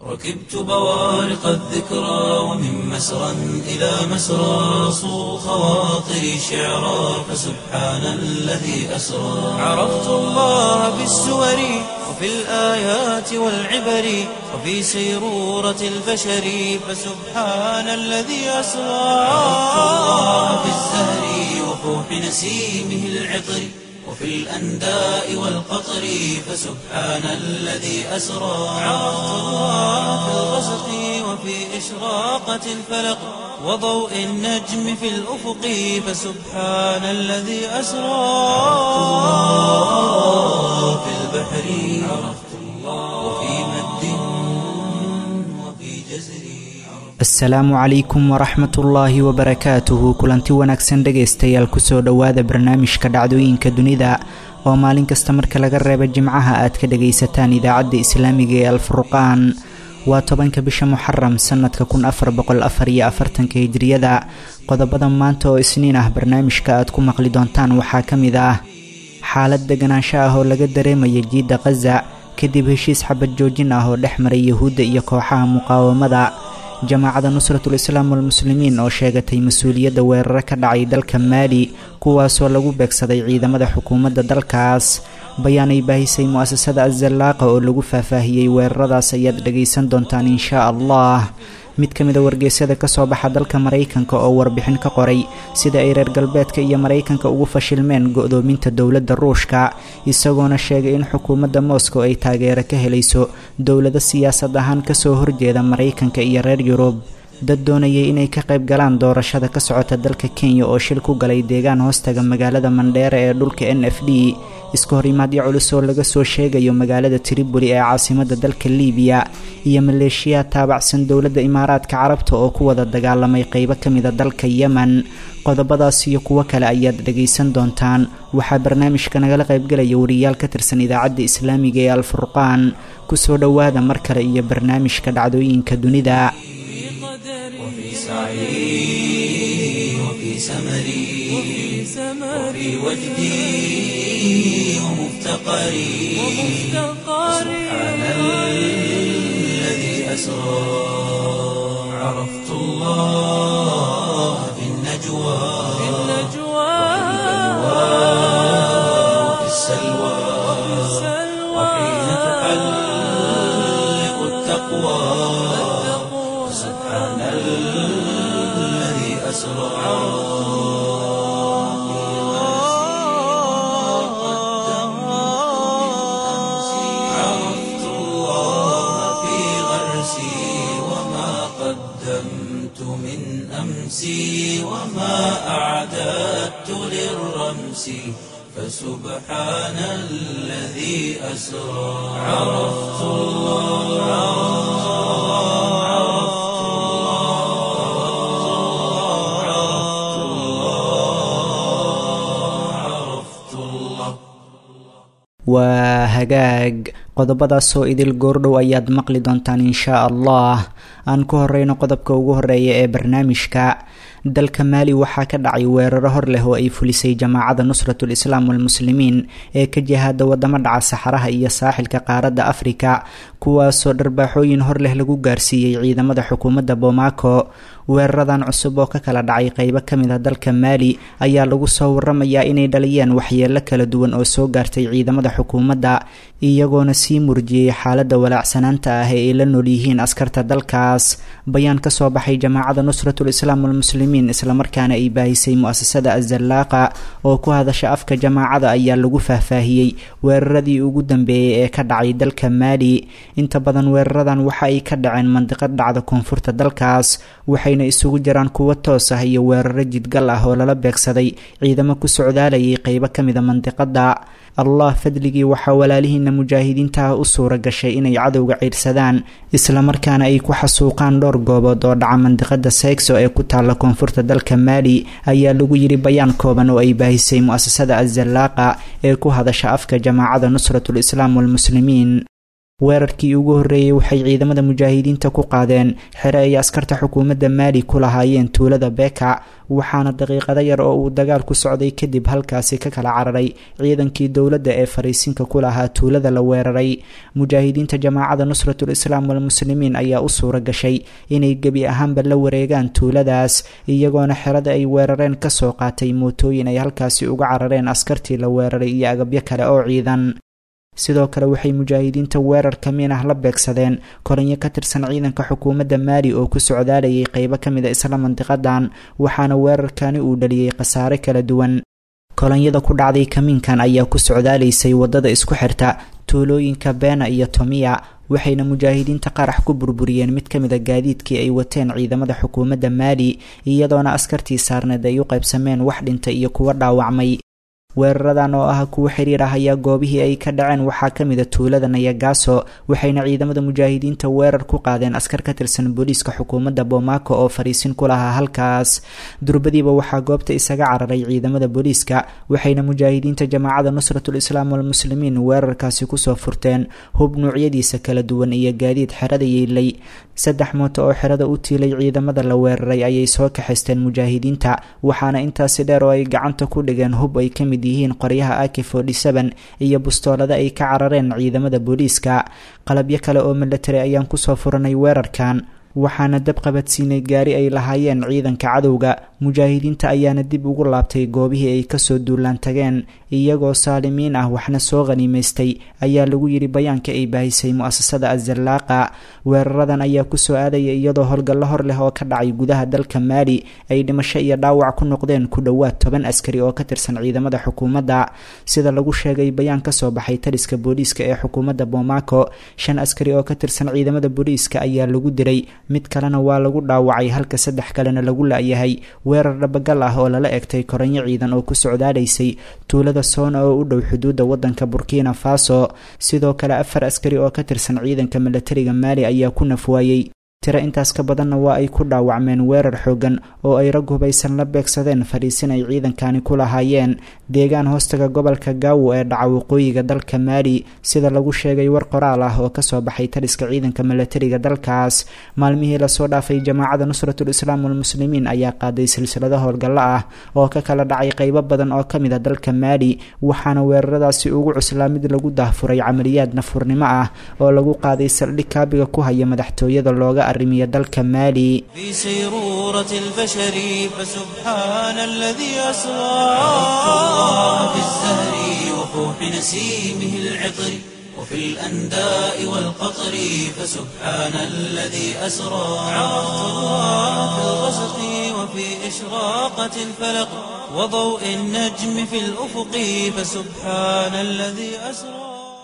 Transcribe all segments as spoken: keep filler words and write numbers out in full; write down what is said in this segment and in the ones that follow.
ركبت بوارق الذكرى ومن مسرى إلى مسرى صو خواطري شعرا فسبحان الذي أسرى عرفت الله بالسور وفي الآيات والعبر وفي سيرورة البشر فسبحان الذي أسرى عرفت الله بالزهر وفوح نسيمه العطر وفي الأنداء والقطر فسبحان الذي أسرى عرفت الله في الغسق وفي إشراقة الفلق وضوء النجم في الأفق فسبحان الذي أسرى عرفت الله في البحر عرفت الله وفي مد وفي جزر. asalaamu calaykum waraxmat ullaahi wabarakaatuhu kulanti wanaagsan dhegaystayaal kusoo dhowaada barnaamijka dhacdooyinka dunida oo maalin kasta marka laga reebo jimcaha aad ka dhagaysataan idaacadda islaamiga ee alfurqaan. waa tobanka bisha muxaram sanadka kun afar boqol afar iyo afartanka hijriyada. qodobada maanta oo isniin ah barnaamijka aad ku maqli doontaan waxaa ka mid ah xaalad deganaansho ah oo laga dareemaya jiidda khaza kadib heshiis xabad joojin ah oo dhex maray yahuudda iyo kooxaha muqaawamada. jamaacada nusratul islaam walmuslimiin oo sheegatay mas-uuliyadda weeraro ka dhacay dalka maali kuwaasoo lagu beegsaday ciidamada xukuumadda dalkaas. bayaanay baahisay mu'asasada azallaaqa oo lagu faahfaahiyey weeraradaas ayaad dhagaysan doontaan inshaa allah. mid ka mid a wargeysyada ka soo baxa dalka maraykanka oo warbixin ka qoray sida ay reer galbeedka iyo maraykanka ugu fashilmeen go'doominta dowladda ruushka, isagoona sheegay in xukuumadda moscow ay taageero ka helayso dowlado siyaasad ahaan kasoo horjeeda maraykanka iyo reer yurub. dad doonayay inay ka qayb galaan doorashada ka socota dalka kenya oo shil ku galay deegaan hoostaga magaalada mandheere ee dhulka n f d. iska horimaadyo culus oo laga soo sheegayo magaalada tripoli ee caasimadda dalka liibiya iyo maleeshiyaad taabacsan dowladda imaaraadka carabta oo ku wada dagaalamay qeybo ka mida dalka yemen. qodobadaas iyo kuwo kale ayaad dhagaysan doontaan. waxaa barnaamijka nagala qaybgalaya wariyaal ka tirsan idaacadda islaamiga ee alfurqaan. kusoo dhowaada mar kale iyo barnaamijka dhacdooyinka dunida. وفي سعي وفي سمري وفي وجدي ومفتقري سبحان الذي أسرى عرفت الله في النجوى وفي السلوى وحين تحلق التقوى سبحان الذي أسرى عرفت الله في غرسي وما قدمت من أمسي وما أعددت للرمس فسبحان الذي أسرى عرفت الله waa hagaag. qodobadaasoo idil goordhow ayaad maqli doontaan inshaa allah. aan ku horeyno qodobka ugu horeeya ee barnaamijka. dalka maali waxaa ka dhacay weeraro hor leh oo ay fulisay jamaacada nusratul islaam walmuslimiin ee ka jihaada wadamo dhaca saxaraha iyo saaxilka qaaradda afrika, kuwaasoo dharbaaxooyin hor leh lagu gaarsiiyey ciidamada xukuumadda bomaako. weeraradan cusub oo ka kala dhacay qeybo ka mid a dalka maali ayaa lagu soo waramayaa inay dhaliyeen waxyeelo kala duwan oo soo gaartay ciidamada xukuumadda, iyagoona sii murjiyey xaaladda walaacsanaanta ah ee ay la nool yihiin askarta dalkaas. bayaan ka soo baxay jamaacada nusratul islaam walmuslimiin islamarkaana ay baahisay mu'asasada azallaaqa oo ku hadasha afka jamaacada ayaa lagu faahfaahiyey weeraradii ugu dambeeyey ee ka dhacay dalka maali. inta badan weeraradan waxa ay ka dhaceen mandiqad dhacda koonfurta dalkaas, waxayna isugu jiraan kuwo toos ah iyo weeraro jidgal ah oo lala beegsaday ciidamo ku socdaalayay qeybo ka mida mandiqada. allah fadligii waxaa walaalihiina mujaahidiinta ah u suura gashay inay cadowga ciirsadaan islamarkaana ay ku xasuuqaan dhowr goobood oo dhaca mandiqada seixo ee ku taalla koonfurta dalka maali, ayaa lagu yiri bayaan kooban oo ay baahisay mu'asasada azallaaqa ee ku hadasha afka jamaacada nusratul islaam walmuslimiin. weerarkii ugu horreeyey waxay ciidamada mujaahidiinta ku qaadeen xere ay askarta xukuumadda maali ku lahaayeen tuulada beeka waxaana daqiiqado yar oo uu dagaal ku socday kadib halkaasi ka kala cararay ciidankii dowladda ee fariisinka ku lahaa tuulada la weeraray mujaahidiinta jamaacada nusratul islaam walmuslimiin ayaa u suura gashay inay gebi ahaanba la wareegaan tuuladaas iyagoona xerada ay weerareen kasoo qaatay mootooyin ay halkaasi uga carareen askartii la weeraray iyo agabyo kale oo ciidan sidoo kale waxay mujaahidiinta weerar kamiin ah la beegsadeen koranyo ka tirsan ciidanka xukuumadda maali oo ku socdaalayay qeybo ka mid a isla mandiqadan waxaana weerarkani uu dhaliyey khasaare kala duwan kolonyada ku dhacday kamiinkan ayaa ku socdaalaysay wadada isku xirta tuulooyinka beena iyo tomiya waxayna mujaahidiinta qarax ku burburiyeen mid ka mid a gaadiidkii ay wateen ciidamada xukuumadda maali iyadoona askartii saarneed ay u qaybsameen wax dhinta iyo kuwa dhaawacmay weeraradan oo ah kuwa xiriir ah ayaa goobihii ay ka dhaceen waxaa ka mid a tuulada nayagaaso waxayna ciidamada mujaahidiinta weerar ku qaadeen askar ka tirsan booliiska xukuumadda bomaako oo fariisin ku lahaa halkaas durbadiiba waxaa goobta isaga cararay ciidamada booliiska waxayna mujaahidiinta jamaacada nusratul islaam walmuslimiin weerarkaasi kusoo furteen hub nuucyadiisa kala duwan iyo gaadiid xerada yeelay saddex mooto oo xerada u tiilay ciidamada la weeraray ayay soo kaxaysteen mujaahidiinta waxaana intaasi dheer oo ay gacanta ku dhigeen hub ay ka mid yihiin qoryaha A K forty-seven iyo bustoolada ay ka carareen ciidamada booliiska qalabyo kale oo military ayaan kusoo furanay weerarkan waxaana dab qabadsiinay gaari ay lahaayeen ciidanka cadowga mujaahidiinta ayaana dib ugu laabtay goobihii ay kasoo duulaan tageen iyagoo saalimiin ah waxna soo qaniimaystay ayaa lagu yidhi bayaanka ay baahisay mu'asasada azallaaqa weeraradan ayaa kusoo aadaya iyadoo howlgallo hor leh oo ka dhacay gudaha dalka maali ay dhimasho iyo dhaawac ku noqdeen ku dhowaad toban askari oo ka tirsan ciidamada xukuumadda sida lagu sheegay bayaan kasoo baxay taliska booliiska ee xukuumadda bomaako shan askari oo ka tirsan ciidamada booliiska ayaa lagu diray mid kalena waa lagu dhaawacay halka saddex kalena lagu la-yahay weerar dhabagal ah oo lala egtay koranyo ciidan oo ku socdaalaysay tuulada soona oo u dhow xuduudda wadanka burkina faso sidoo kale afar askari oo ka tirsan ciidanka milatariga maali ayaa ku nafwaayey tiro intaas ka badanna waa ay ku dhaawacmeen weerar xoogan oo ay rag hubaysan la beegsadeen fariisin ay ciidankani ku lahaayeen deegaan hoostaga gobolka gaawo ee dhaca waqooyiga dalka maali sida lagu sheegay war qoraal ah oo kasoo baxay taliska ciidanka milatariga dalkaas maalmihii lasoo dhaafay jamaacada nusratul islaam walmuslimiin ayaa qaaday silsilado howlgallo ah oo ka kala dhacay qeybo badan oo ka mid a dalka maali waxaana weeraradaasi ugu cuslaa mid lagu daahfuray camaliyaad nafurnimo ah oo lagu qaaday saldhig kaabiga ku haya madaxtooyada looga arrimiya dalka maali في سيرورة البشر فسبحان الذي أسرى في الزهر وفوح نسيمه العطر وفي الأنداء والقطر فسبحان الذي أسرى عرفت الله في الغسق وفي إشراقة الفلق وضوء النجم في الأفق فسبحان الذي أسرى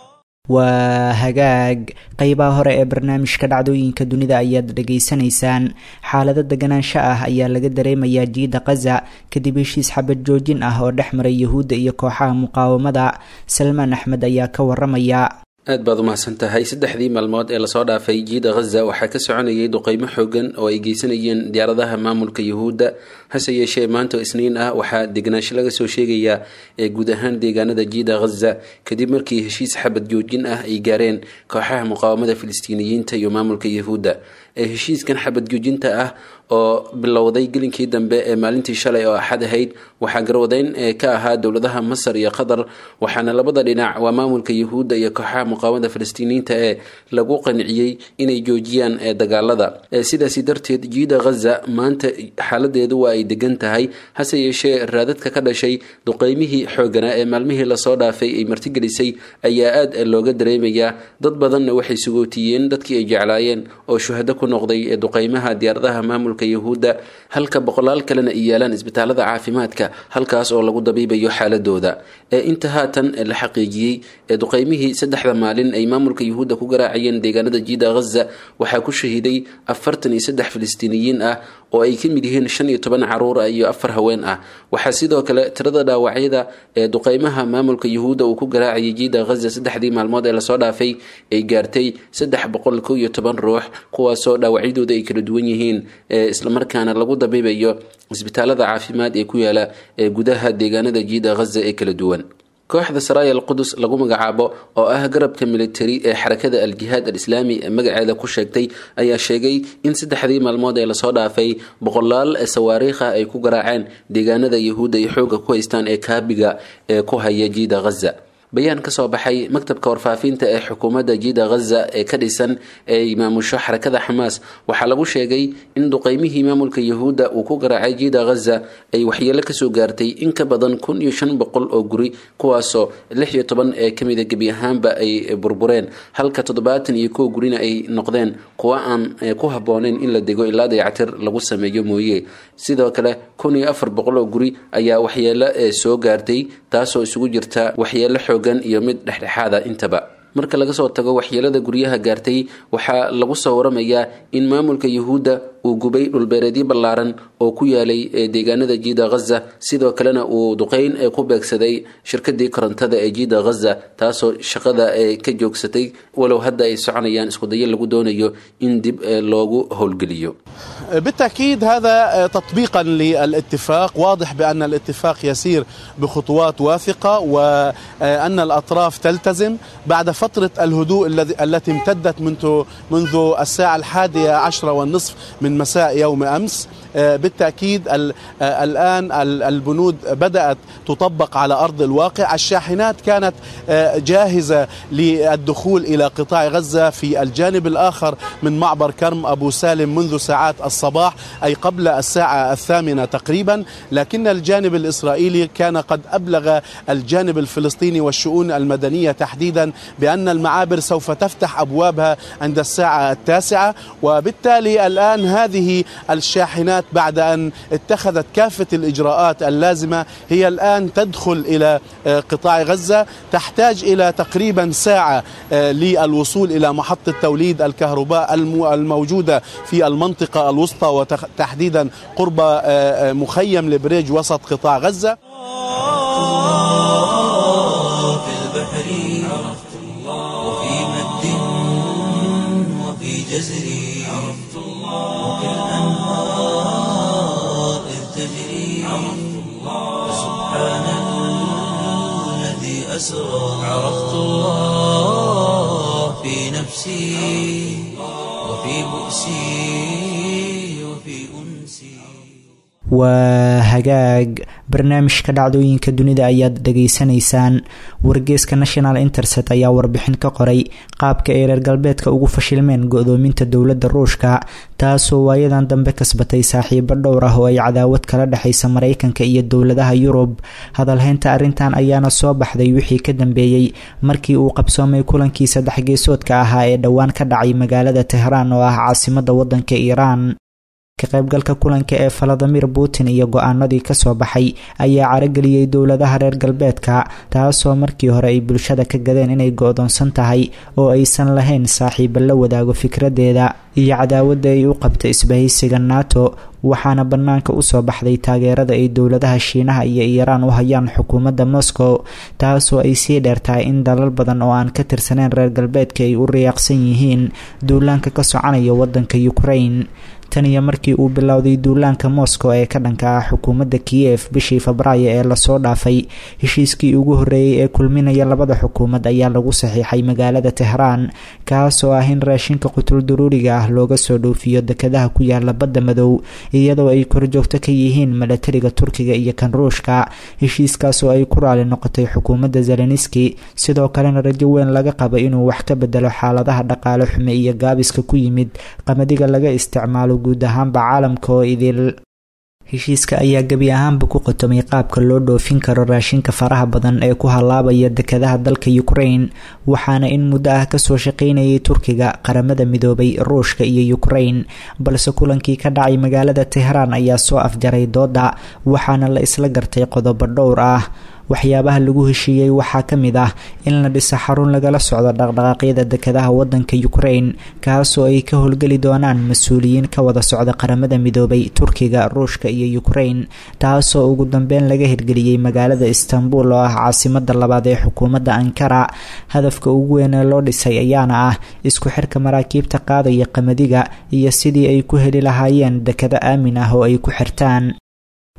waa hagaag qeybaha hore ee barnaamijka dhacdooyinka dunida ayaad dhageysanaysaan xaalado deganaansho ah ayaa laga dareemayaa jiida kaza kadib heshiis xabad joojin ah oo dhex maray yahuudda iyo kooxaha muqaawamada salmaan axmed ayaa ka waramaya aad baad umahadsan tahay saddexdii maalmood ee lasoo dhaafay jiida ghaza waxaa ka soconayay duqeymo xoogan oo ay geysanayeen diyaaradaha maamulka yuhuudda hase yeeshee maanta isniin ah waxaa deganaansho laga soo sheegayaa ee guud ahaan deegaanada jiida ghaza kadib markii heshiis xabad joojin ah ay gaareen kooxaha muqaawamada filistiiniyiinta iyo maamulka yuhuudda ee heshiiskan xabad joojinta ah oo bilowday gelinkii dambe ee maalintii shalay oo axad ahayd waxaa garwadeyn ee ka ahaa dowladaha masar iyo qatar waxaana labada dhinac waa maamulka yuhuudda iyo kooxaha muqaawamada filistiiniyiinta ee lagu qanciyey inay joojiyaan ee dagaalada sidaasi darteed jiida ghaza maanta xaaladeedu waa ay degan tahay hase yeeshee raadadka ka dhashay duqeymihii xooganaa ee maalmihii lasoo dhaafay ay martigelisay ayaa aad looga dareemayaa dad badanna waxay sugootiyeen dadkii ay jeclaayeen oo shuhado ku noqday ee duqeymaha diyaaradaha maamulka yuhuudda halka boqolaal kalena ay yaalaan isbitaalada caafimaadka halkaas oo lagu dabiibayo xaaladooda ee inta haatan la xaqiijiyey ee duqeymihii saddexda maalin ay maamulka yuhuudda ku garaacayeen deegaanada jiida ghaza waxaa ku shahiiday afartan iyo saddex filistiiniyiin ah oo ay ka mid yihiin shan iyo toban caruur ah iyo afar haween ah waxaa sidoo kale tirada dhaawacyada ee duqeymaha maamulka yuhuudda uu ku garaacayay jiida ghaza saddexdii maalmood ee lasoo dhaafay ay gaartay saddex boqol kow iyo toban ruux kuwaasoo dhaawacyadooda ay kala duwan yihiin ee islamarkaana lagu dabiibayo isbitaalada caafimaad ee ku yaala ee gudaha deegaanada jiida ghaza ee kala duwan kooxda saraaya alqudus lagu magacaabo oo ah garabka militari ee xarakada al-jihaad al-islaami ee magaceeda ku sheegtay ayaa sheegay in saddexdii maalmood ee lasoo dhaafay boqolaal sawaariikha ay ku garaaceen deegaanada yahuudda iyo xooga ku haystaan ee kaabiga ee ku haya jiida ghaza. bayaan ka soo baxay maktabka warfaafinta ee xukuumadda jiida ghaza ee ka dhisan ee maamusho xarakada xamaas waxaa lagu sheegay in duqeymihii maamulka yahuudda uu ku garaacay jiida ghaza ay waxyeelo kasoo gaartay in ka badan kun iyo shan boqol oo guri, kuwaasoo lix iyo toban ee kamida gebi ahaanba ay burbureen, halka toddobaatan iyo kow gurina ay noqdeen kuwa aan ku habbooneyn in la dego ilaa dayactir lagu sameeyo mooye. sidoo kale kun iyo afar boqol oo guri ayaa waxyeelo soo gaartay, taasoo isugu jirta waxyeelo xoogan iyo mid dhexdhexaada intaba. marka laga soo tago waxyeelada guryaha gaartay, waxaa lagu soo waramayaa in maamulka yahuudda uu gubay dhulbeereedyo ballaaran oo ku yaalay deegaanada jiida ghaza, sidoo kalena uu duqeyn ku beegsaday shirkadii korontada ee jiida ghaza, taasoo shaqada ka joogsatay walow hadda ay soconayaan isku dayo lagu doonayo in dib loogu howlgeliyo. بالتأكيد هذا تطبيقا للاتفاق، واضح بأن الاتفاق يسير بخطوات واثقة وأن الأطراف تلتزم بعد فترة الهدوء التي امتدت منذ منذ الساعة الحادية عشرة والنصف من مساء يوم أمس. بالتأكيد الآن البنود بدأت تطبق على أرض الواقع. الشاحنات كانت جاهزة للدخول إلى قطاع غزة في الجانب الآخر من معبر كرم أبو سالم منذ ساعات الصباح، أي قبل الساعة الثامنة تقريبا، لكن الجانب الإسرائيلي كان قد أبلغ الجانب الفلسطيني والشؤون المدنية تحديدا بأن المعابر سوف تفتح أبوابها عند الساعة التاسعة، وبالتالي الآن هذه الشاحنات بعد أن اتخذت كافة الإجراءات اللازمة هي الآن تدخل إلى قطاع غزة. تحتاج إلى تقريبا ساعة للوصول إلى محطة توليد الكهرباء الموجودة في المنطقة الوسطى وتحديدا قرب مخيم البريج وسط قطاع غزة. في البحر عرفت الله، وفي مد وفي جزر عرفت الله، وفي الأنهار إذ تجري عرفت الله، فسبحان الذي أسرى عرفت الله في نفسي وفي بؤسي وفي أنسي. waa hagaag barnaamijka dhacdooyinka dunida ayaad dhageysanaysaan. wargeyska National Intercept ayaa warbixin ka qoray qaabka ay reer galbeedka ugu fashilmeen go'doominta dowladda Ruushka, taasoo waayadan dambe kasbatay saaxiibo dhowr ah oo ay cadaawad kala dhaxaysa Mareykanka iyo dowladaha Yurub. hadalhaynta arrintan ayaana soo baxday wixii ka dambeeyay markii uu qabsoomay kulankii saddex geesoodka ahaa ee dhawaan ka dhacay magaalada Tehran oo ah caasimadda waddanka Iran. ka qaybgalka kulanka ee Vladimir Putin iyo go'aanadii ka soo baxay ayaa carageliyay dowladaha reer galbeedka, taasoo markii hore ay bulshada ka gadeen inay go'doonsan tahay oo aysan lahayn saaxiibo la wadaago fikradeeda iyo cadaawada ay u qabta isbahaysiga NATO. waxaana banaanka u soo baxday taageerada ay dowladaha Shiinaha iyo Iran u hayaan xukuumadda Moscow, taasoo ay sii dheertahay in dalal badan oo aan ka tirsaneyn reer galbeedka ay u riyaaqsan yihiin duulaanka ka soconaya waddanka Ukraine. tan iyo markii uu bilowday duulaanka Moscow ee ka dhanka ah xukuumadda Kiev bishii Febraayo ee la soo dhaafay, heshiiskii ugu horeeyay ee kulminaya labada xukuumad ayaa lagu saxiixay magaalada Tehran, kaasoo ah in raashinka qutul daruuriga ah looga soo dhoofiyo dekedaha ku yaala badda madow iyadoo ay korjoogto ka yihiin milatariga Turkiga iyo kan Ruushka. heshiiskaas oo ay ku raali noqotay xukuumadda Zelensky, sidoo kalena rajo weyn laga qabo inuu wax ka bedelo xaaladaha dhaqaale xumo iyo gaabiska ku yimid qamadiga laga isticmaalo guud ahaanba caalamka oo idil. heshiiska ayaa gebi ahaanba ku qotomay qaabka loo dhoofin karo raashinka faraha badan ee ku halaabaya dekedaha dalka Ukraine, waxaana in muddo ah kasoo shaqeynayay Turkiga, qaramada midoobay, Ruushka iyo Ukraine. balse kulankii ka dhacay magaalada Tehran ayaa soo afjaray dooda, waxaana la isla gartay qodobo dhowr ah. waxyaabaha lagu heshiiyay waxaa ka mid ah in la dhiso xarun lagala socdo dhaqdhaqaaqyada dekedaha waddanka Ukraine, kaasoo ay ka howlgeli doonaan mas-uuliyiin ka wada socda qaramada midoobay, Turkiga, Ruushka iyo Ukraine, taasoo ugu dambeyn laga hirgeliyay magaalada Istanbul oo ah caasimadda labaad ee xukuumadda Ankara. hadafka ugu weyn ee loo dhisay ayaana ah isku xirka maraakiibta qaadaya qamadiga iyo sidii ay ku heli lahaayeen dekado aamin ah oo ay ku xirtaan.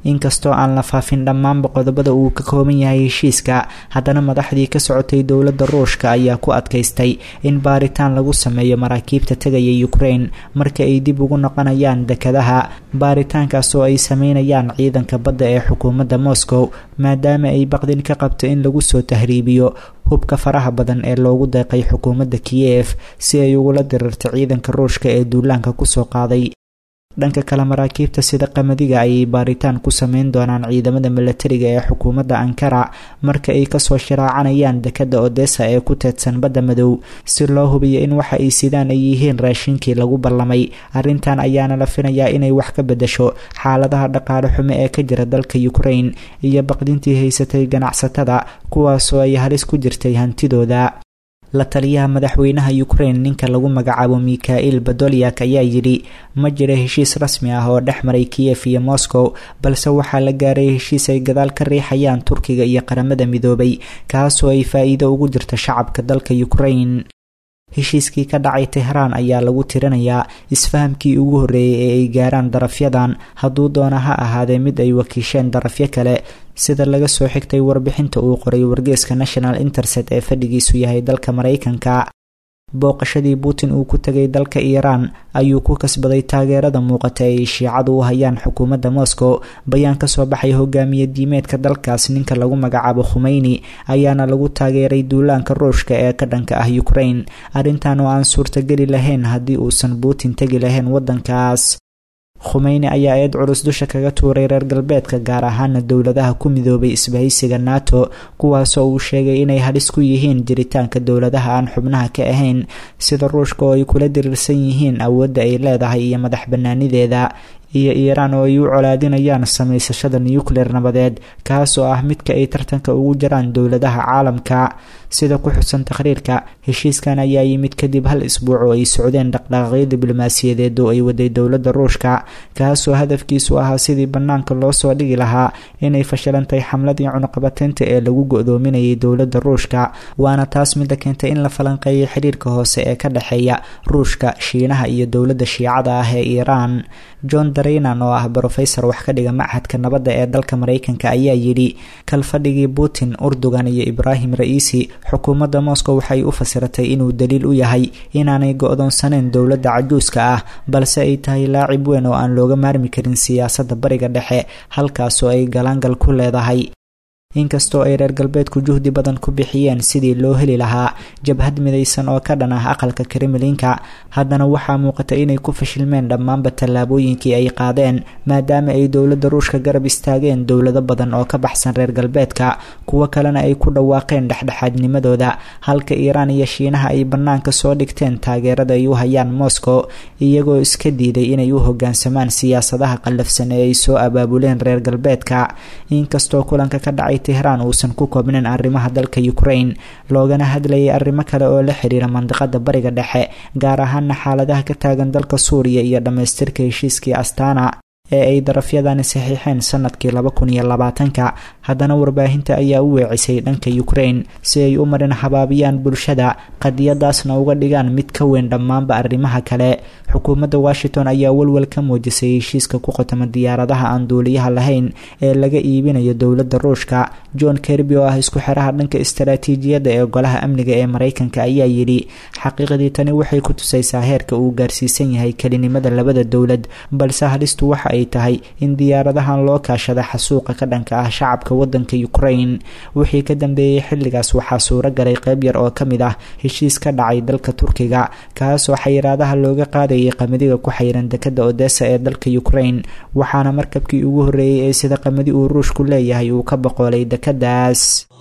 inkastoo aan la faafin dhammaanba qodobada uu ka kooban yahay heshiiska, haddana madaxdii ka socotay dowladda ruushka ayaa ku adkaystay in baaritaan lagu sameeyo maraakiibta tegaya Ukraine marka ay dib ugu noqonayaan dekadaha. baaritaankaas oo ay sameynayaan ciidanka badda ee xukuumadda Moscow, maadaama ay baqdin ka qabto in lagu soo tahriibiyo hubka faraha badan ee loogu deeqay xukuumadda Kiev si ay ugula dirirto ciidanka ruushka ee duulaanka kusoo qaaday. dhanka kale, maraakiibta sida qamadiga ayay baaritaan ku sameyn doonaan ciidamada milatariga ee xukuumadda Ankara marka ay kasoo shiraacanayaan dekada Odessa ee ku teedsan badda madow, si loo hubiyo in waxa ay sidaan ay yihiin raashinkii lagu ballamay. arrintan ayaana la filayaa inay wax ka bedesho xaaladaha dhaqaale xumo ee ka jira dalka Ukraine iyo baqdintii haysatay ganacsatada, kuwaasoo ay halis ku jirtay hantidooda. la taliyaha madaxweynaha Ukraine ninka lagu magacaabo Mikhail Podolyak ayaa yidhi ma jira heshiis rasmi ah oo dhex maray Kiev iyo Moscow, balse waxaa la gaaray heshiis ay gadaal ka riixayaan Turkiga iyo qaramada midoobay, kaasoo ay faa'iido ugu jirto shacabka dalka Ukraine. heshiiskii ka dhacay Tehran ayaa lagu tirinayaa isfahamkii ugu horreeyay ee ay gaaraan darafyadan, hadduu doona ha ahaadee mid ay wakiisheen darafyo kale, sida laga soo xigtay warbixinta uu qoray wargeyska National Intercept ee fadhigiisu yahay dalka Mareykanka. booqashadii Putin uu ku tagay dalka Iran ayuu ku kasbaday taageerada muuqata ee shiicadu u hayaan xukuumadda Moscow. bayaan ka soo baxay hogaamiye diimeedka dalkaas ninka lagu magacaabo Khomeini ayaana lagu taageeray duulaanka ruushka ee ka dhanka ah Ukraine, arrintan oo aan suurtageli lahayn haddii uusan Putin tegi lahayn waddankaas. Khomeini ayaa eed culus dusha kaga tuuray reer galbeedka, gaar ahaana dowladaha ku midoobay isbahaysiga NATO, kuwaasoo uu sheegay inay halis ku yihiin jiritaanka dowladaha aan xubnaha ka ahayn sida ruushka oo ay kula diriirsan yihiin awoodda ay leedahay iyo madax bannaanideeda, iyo Iran oo ay u colaadinayaan samaysashada nuclear nabadeed, kaas oo ah midka ay tartanka ugu jiraan dowladaha caalamka. sida ku xusan taqriirka, heshiiskan ayaa yimid kadib hal isbuuc oo ay socdeen dhaqdhaqaaqyo diblomaasiyadeed oo ay waday dowladda ruushka, kaasoo hadafkiisu ahaa sidii bannaanka loo soo dhigi lahaa inay fashilantay xamladii cunuqabateynta ee lagu go'doominayay dowladda ruushka, waana taas midda keentay in la falanqeeyo xiriirka hoose ee ka dhexeeya ruushka, shiinaha iyo dowladda shiicada ah ee Iran. John Dareynan oo ah brofesor wax ka dhiga machadka nabadda ee dalka Mareykanka ayaa yidhi kalfadhigii Putin, Urdugan iyo Ibrahim Raisi, xukuumadda Moscow waxay u fasiratay inuu daliil u yahay inaanay go'doonsaneyn dowladda cajuuska ah, balse ay tahay laacib weyn oo aan looga maarmi karin siyaasadda bariga dhexe, halkaasoo ay galaangal ku leedahay. inkastoo ay reer galbeedku juhdi badan ku bixiyeen sidii loo heli lahaa jabhad midaysan oo ka dhan ah aqalka Kremlinka, haddana waxaa muuqata inay ku fashilmeen dhammaanba tallaabooyinkii ay qaadeen, maadaama ay dowladda ruushka garab istaageen dowlado badan oo ka baxsan reer galbeedka, kuwo kalena ay ku dhawaaqeen dhexdhexaadnimadooda, halka Iran iyo Shiinaha ay bannaanka soo dhigteen taageerada ay u hayaan Moscow, iyagoo iska diiday inay u hoggaansamaan siyaasadaha qallafsan ee ay soo abaabuleen reer galbeedka. inkastoo kulanka ka dhacay Tehran uusan ku koobnayn arrimaha dalka Ukraine, loogana hadlayay arrimo kale oo la xiriira mandiqada bariga dhexe, gaar ahaana xaaladaha ka taagan dalka Suuriya iyo dhamaystirka heshiiskii Astana ee ay darafyadani saxiixeen sanadkii laba kun iyo labaatanka. haddana warbaahinta ayaa u weecisay dhanka Ukraine si ay u marin habaabiyaan bulshada, qadiyadaasna uga dhigaan mid ka weyn dhammaanba arrimaha kale. xukuumadda Washington ayaa walwal ka muujisay heshiiska ku qotoma diyaaradaha aan duuliyaha lahayn ee laga iibinayo dowladda ruushka. John Kirby oo ah isku xiraha dhanka istaraatiijiyadda ee golaha amniga ee Mareykanka ayaa yidhi xaqiiqdii tani waxay ku tusaysaa heerka uu gaarsiisan yahay kelinimada labada dowlad, balse halistu waxa ay tahay in diyaaradahan loo kaashada xasuuqa ka dhanka ah shacabka waddanka Ukraine. wixii ka dambeeyay xilligaas waxaa suuro galay qayb yar oo ka mid ah heshiis ka dhacay dalka Turkiga, kaasoo xayiraadaha looga qaadayay qamadiga ku xayiran dekada Odessa ee dalka Ukraine, waxaana markabkii ugu horreeyay ee sida qamadi uu ruushku leeyahay uu ka boqolay dekadaas.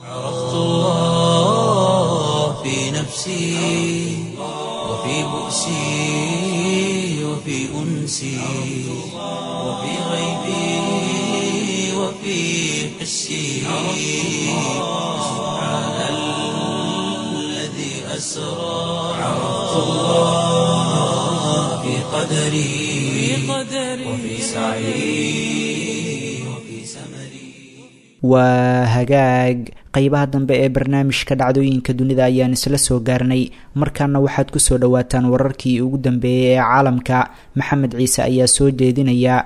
سبحان الذي أسرى عرفت الله في قدري وفي سعي وفي سمري. waa hagaag qaybaha dambe ee barnaamijka dhacdooyinka dunida ayaan isla soo gaarnay. markaana waxaad ku soo dhawaataan wararkii ugu dambeeyay ee caalamka. maxamed ciise ayaa soo jeedinaya.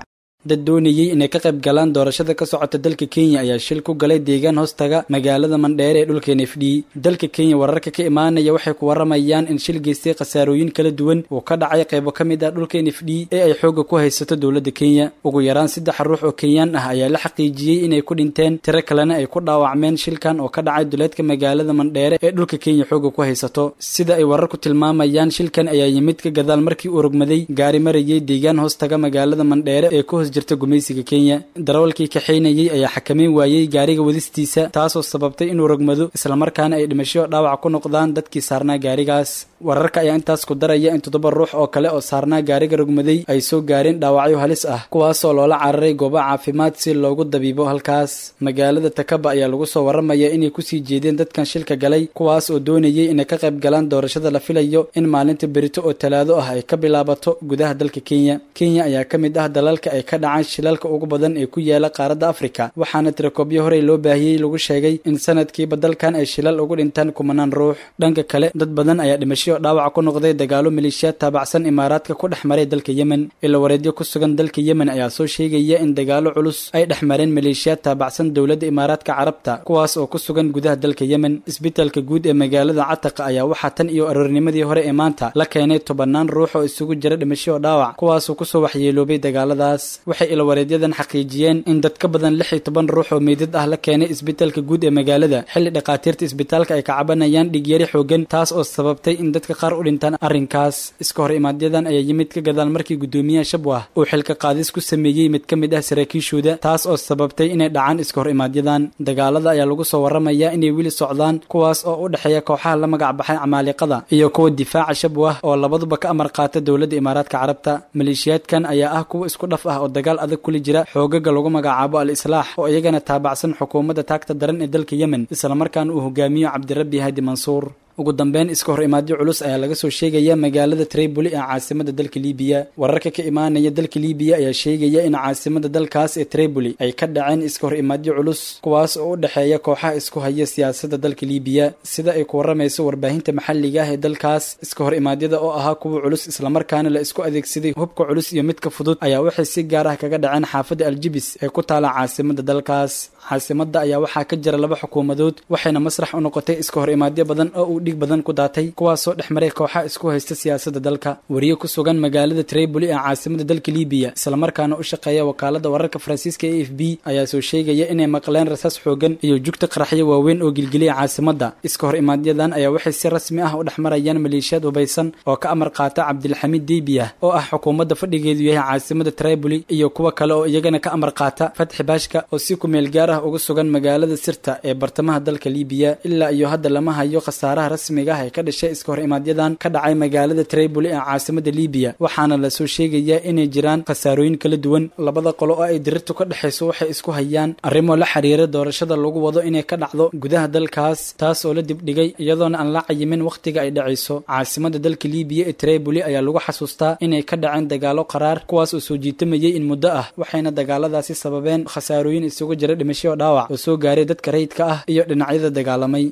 dad doonayay inay ka qayb galaan doorashada ka socota dalka Kenya ayaa shil ku galay deegaan hoostaga magaalada Mandheere ee dhulka N F D dalka Kenya wararka ka imaanaya waxay ku waramayaan in shil geystay khasaarooyin kala duwan oo ka dhacay qaybo kamid ah dhulka N F D ee ay xoog ku haysato dawladda Kenya ugu yaraan saddex ruux oo Kenyan ah ayaa la xaqiijiyay inay ku dhinteen tiro kalena ay ku dhaawacmeen shilkan oo ka dhacay duleedka magaalada Mandheere ee dhulka Kenya xoog ku haysato sida ay wararku tilmaamayaan shilkan ayaa yimid ka gadaal markii uu rogmaday gaari marayay deegaan hoostaga magaalada Mandheere ee ku hoos jirta gumaysiga Kenya darawalkii ka xeynayay ayaa xakameyn waayay gaariga wadistiisa taasoo sababtay inuu rogmado isla markaana ay dhimasho dhaawac ku noqdaan dadkii saarnaa gaarigaas wararka ayaa intaas ku daraya in toddoba ruux oo kale oo saarnaa gaariga rogmaday ay soo gaareen dhaawacyo halis ah kuwaas oo loola cararay goobo caafimaad si loogu dabiibo halkaas magaalada Takaba ayaa lagu soo waramaya inay ku sii jeedeen dadkan shilka galay kuwaas oo doonayay inay ka qayb galaan doorashada la filayo in maalinta berito oo talaado ah ay ka bilaabato gudaha dalka Kenya Kenya ayaa kamid ah dalalka ay ka dhacaan shilalka ugu badan ee ku yaala qaaradda Afrika waxaana tirakoobyo hore loo baahiyay lagu sheegay in sanadkiiba dalkan ay shilal ugu dhintaan kumanaan ruux dhanka kale dad badan ayaa dhimasho dhaawac ku noqday dagaalo maleeshiyaad taabacsan Imaaraadka ku dhexmaray dalka Yemen ila wareedyo ku sugan dalka Yemen ayaa soo sheegaya in dagaalo culus ay dhexmareen maleeshiyaad taabacsan dawladda Imaaraadka Carabta kuwaas oo ku sugan gudaha dalka Yemen isbitaalka guud ee magaalada Ataqa ayaa waxa tan iyo aroornimadii hore ee maanta la keenay tobanaan ruux oo isugu jira dhimasho dhaawac kuwaas oo ku soo waxyeeloobay dagaaladaas waxay ila wareedyadan xaqiijiyeen in dad ka badan lix iyo toban ruux oo meedad ah la keenay isbitaalka guud ee magaalada xilli dhaqaatiirta isbitaalka ay ka cabanayaan dhig yari xoogan taas oo sababtay in dadka qaar u dhintaan arrinkaas iska hor imaadyadan ayaa yimid ka gadaal markii gudoomiyaha Shabwah uu xilka qaadis ku sameeyay mid kamid ah saraakiishooda taas oo sababtay inay dhacaan iska hor imaadyadan dagaalada ayaa lagu soo waramayaa inay wili socdaan kuwaas oo u dhaxeeya kooxaha la magac baxay Amaaliqada iyo kuwa difaaca Shabwah oo labaduba ka amar qaata dawladda Imaaraadka Carabta maleeshiyaadkan ayaa ah kuwa isku dhaf ah oo dagaal adag kula jira xoogaga lagu magacaabo Al-Islaax oo iyagana taabacsan xukuumadda taagta daran ee dalka Yemen isla markaana uu hogaamiyo Cabdirabbi Hadi Mansuur ugu dambeyn iska hor imaadyo culus ayaa laga soo sheegaya magaalada Tripoli ee caasimada dalka Liibiya wararka ka imaanaya dalka Liibiya ayaa sheegaya in caasimada dalkaas ee Tripoli ay ka dhaceen iska hor imaadyo culus kuwaas oo u dhaxeeya kooxaha isku haya siyaasadda dalka Liibiya sida ay ku waramayso warbaahinta maxalliga ah ee dalkaas iska hor imaadyada oo ahaa kuwa culus isla markaana la isku adeegsaday hubka culus iyo midka fudud ayaa waxay si gaar ah kaga dhaceen xaafadda Aljibis ee ku taala caasimada dalkaas caasimada ayaa waxaa ka jira laba xukuumadood waxayna masrax u noqotay iska hor imaadyo badan oo dhig badan ku daatay kuwaas oo dhexmaray kooxaha isku haysta siyaasadda dalka wariye ku sugan magaalada Tripoli ee caasimada dalka Liibiya isla markaana u shaqeeya wakaalada wararka Faransiiska ee A F B ayaa soo sheegaya inay maqleen rasaas xoogan iyo jugta qaraxyo waaweyn oo gilgilay caasimada iska hor imaadyadan ayaa waxay si rasmi ah u dhexmarayaan maleeshiyad hubaysan oo ka amar qaata Cabdilxamiid Dibiya oo ah xukuumadda fadhigeedu yahay caasimada Tripoli iyo kuwa kale oo iyagana ka amar qaata Fathi Bashka oo si ku meel gaar ah ugu sugan magaalada Sirta ee bartamaha dalka Liibiya ilaa iyo hadda lama hayo khasaaraha rasmiga ah ee ka dhashay iska hor imaadyadan ka dhacay magaalada Tripoli ee caasimada Liibiya waxaana la soo sheegayaa inay jiraan khasaarooyin kala duwan labada qolo oo ay dirirtu ka dhaxayso waxay isku hayaan arrimo la xiriira doorashada lagu wado inay ka dhacdo gudaha dalkaas taas oo la dibdhigay iyadoona aan la cayimin waqtiga ay dhacayso caasimada dalka Liibiya ee Tripoli ayaa lagu xasuustaa inay ka dhaceen dagaalo qaraar kuwaas oo soo jiitamayay in muddo ah waxayna dagaaladaasi sababeen khasaarooyin isugu jira dhimasho dhaawac oo soo gaaray dadka rayidka ah iyo dhinacyada dagaalamay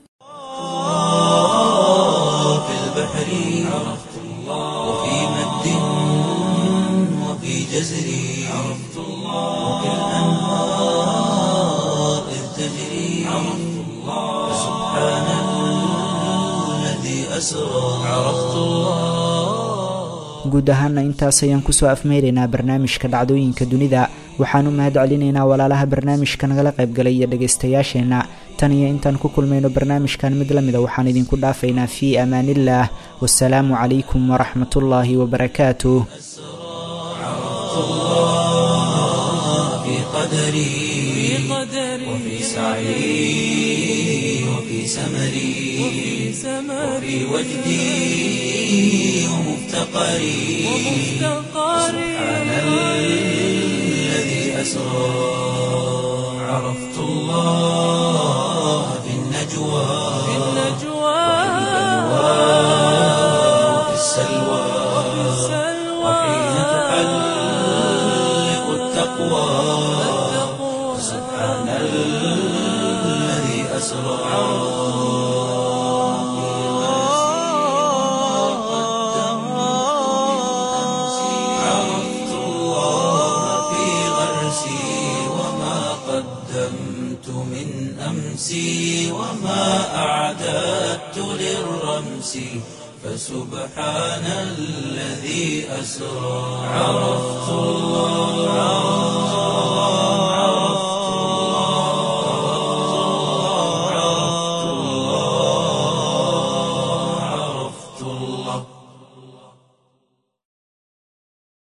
في البحر عرفت الله وفي مد وفي جزر عرفت الله وفي الأنهار إذ تجري عرفت الله سبحان الذي أسرى عرفت الله guud ahaana intaas ayaan kusoo afmeynaynaa barnaamijka dhacdooyinka dunida waxaan u mahad celinaynaa walaalaha barnaamijka nagala qaybgalay iyo dhagaystayaasheenna tan iyo intaan ku kulmayno barnaamijkan mid lamida waxaan idinku dhaafaynaa fii amaanillaah wasalaamu calaykum waraxmatullaahi wabarakaatuh وفي سعي وفي سمري وفي وجدي ومفتقري سبحان الذي أسرى عرفت الله في النجوى وفي السلوى وحين تحلق التقوى سبحان الذي أسرى عرفت الله في غرب أمسي وما أعددت للرمس فسبحان الذي أسرى عرفت الله